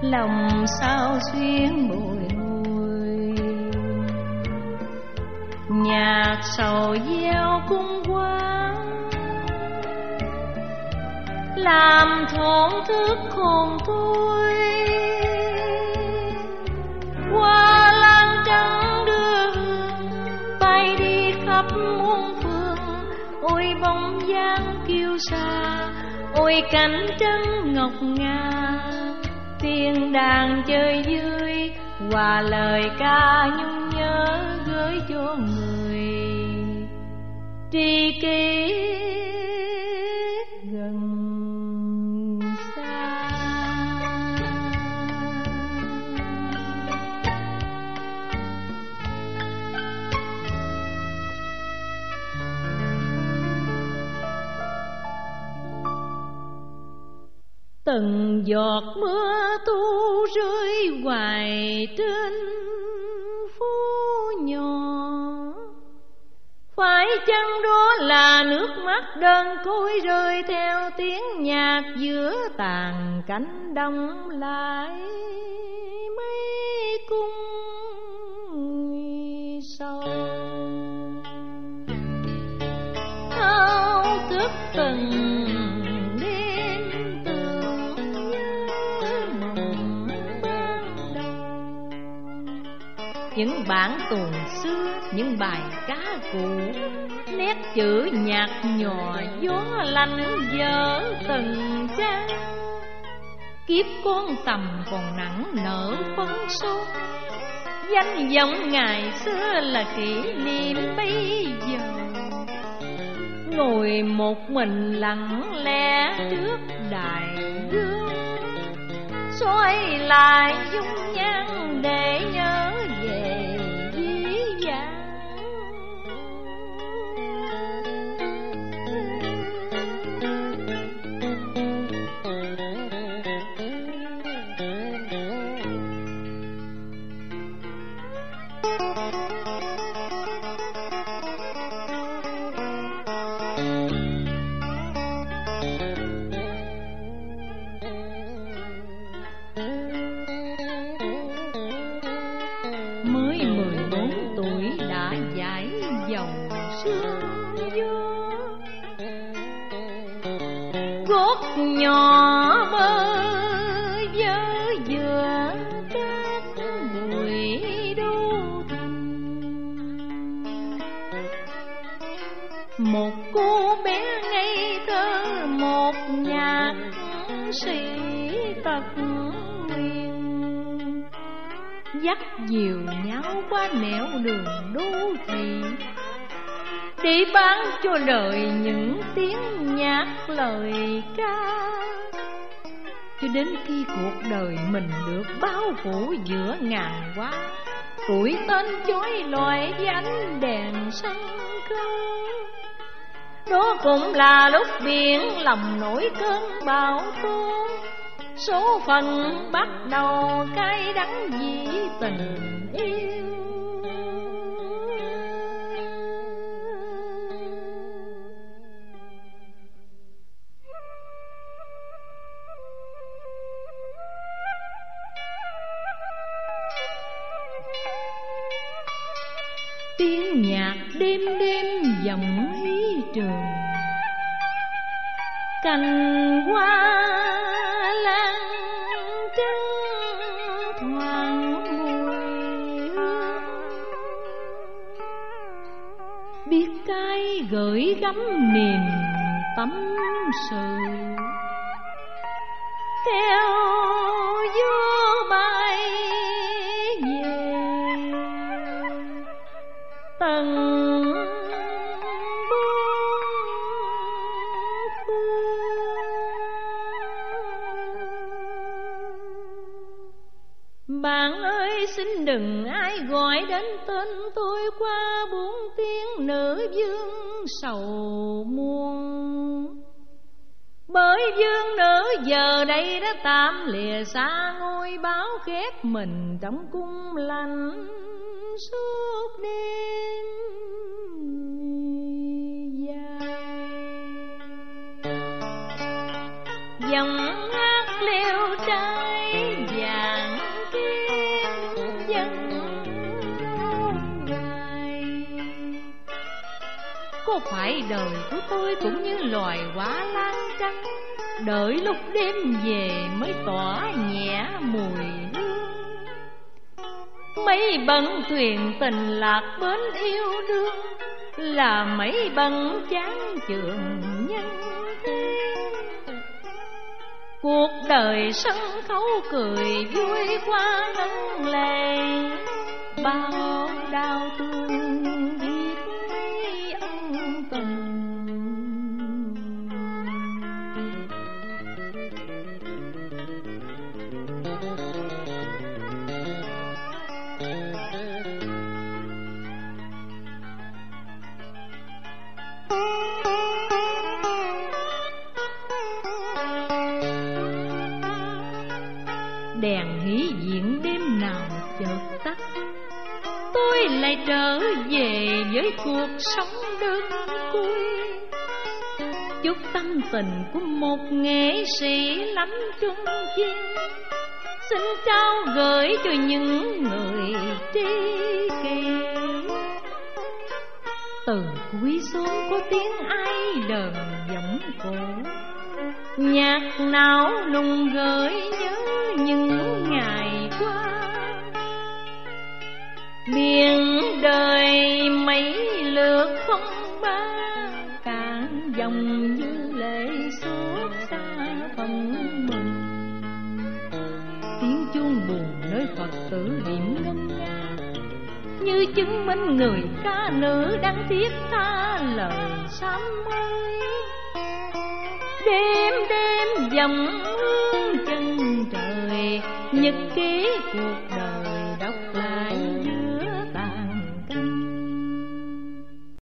lòng sao xuyến bồi hồi. Nhạc sầu gieo cung quang làm thổn thức hồn tôi. Hoa lan trắng đưa bay đi khắp muôn phương. Ôi bóng dáng kiêu sa, ôi cánh trắng ngọc ngà. Tiếng đàn chơi vui hòa lời ca nhung nhớ gửi cho người tri kỷ gần xa. Từng giọt mưa tu rơi hoài trên phố nhỏ, phải chăng đó là nước mắt đơn côi rơi theo tiếng nhạc giữa tàn cánh đông lại mấy cung sầu. Thao thức từng những bản tuồng xưa, những bài ca cũ, nét chữ nhạc nhòa gió lạnh dở từng trang. Kiếp con tầm còn nặng nở phấn sốt, danh vọng ngày xưa là kỷ niệm bây giờ. Ngồi một mình lặng lẽ trước đài gương, xoay lại dung nhan để nhớ về dĩ vãng. Mới 14 tuổi đã giải dầu sương gió, gót nhỏ bơ vơ giữa các bụi đô thành. Một cô bé ngây thơ, một nhạc sĩ tật nguyền, dắt dìu nhau qua nẻo đường đô thị để bán cho đời những tiếng nhạc lời ca. Cho đến khi cuộc đời mình được bao phủ giữa ngàn hoa, tuổi tên chói lọi với ánh đèn sân khấu. Đó cũng là lúc biển lòng nổi cơn bão tố, số phận bắt đầu cay đắng vì tình yêu. Tiếng nhạc đêm đêm vọng hí trường, cành hoa lan trắng thoảng mùi hương. Biết cái gửi gắm niềm tâm sự, theo gió bay về tầng bạn ơi, xin đừng ai gọi đến tên tôi qua 4 tiếng nữ vương sầu muôn. Bởi vương nữ giờ đây đã tạm lìa xa ngôi báo, khép mình trong cung lạnh suốt đêm dài. Dòng hát leo trái dài dân hoài. Có phải đời của tôi cũng như loài hoa lan trắng, đợi lúc đêm về mới tỏa nhẹ mùi hương. Mấy bận thuyền tình lạc bên yêu đương, là mấy bận chán chường nhân thế. Cuộc đời sân khấu cười vui qua ngân lệ, bao đau thương biết mấy ân tình. Đèn hí diện đêm nào chợt tắt, tôi lại trở về với cuộc sống đơn côi. Chút tâm tình của một nghệ sĩ lắm trung chiên, xin trao gửi cho những người tri kỷ. Từ cuối xóm có tiếng ai đờn giọng cổ, nhạc não nung gợi nhớ những ngày qua. Biển đời mấy lượt phong ba, cạn dòng như lệ xót xa phần mình. Tiếng chuông buồn nơi Phật tử niệm ngân nga, như chứng minh người ca nữ đang thiết tha lời sám mới. Đêm đêm dầm hương chân trời, nhật ký cuộc đời